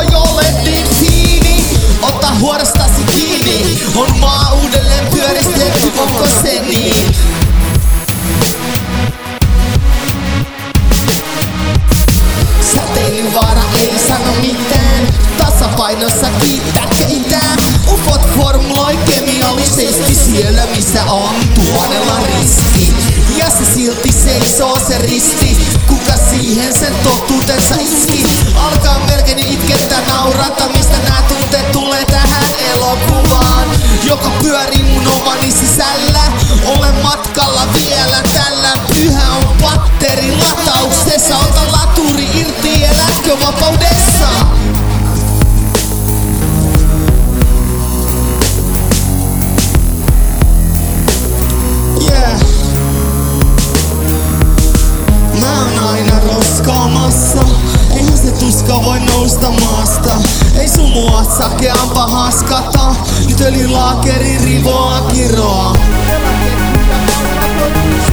voi olla niin fiini. Ota huorostasi kiinni, on maa uudelleen pyöristetty koko seni. Säteilyvaara ei sano mitään, tasapainossa kiittää keitään. Ufot formuloi kemiallisesti siellä missä on tuonella riski. Ja se silti seisoo se risti, kuka siihen sen totuutensa iski. Alkaa melkein itkettää naurata, mistä nää tunteet tulee tähän elokuvaan, joka pyörii mun omani sisällä. Olen matkalla vielä tällä, pyhä on batteri latauksessa. Ota laturi irti, elätkö vapaudessa? Yeah. Mä oon aina roskaamassa, eihän se tuska voi nousta maasta. Ei sun mua sakeampa haskata, nyt öljylaakeri rivoa kiroa.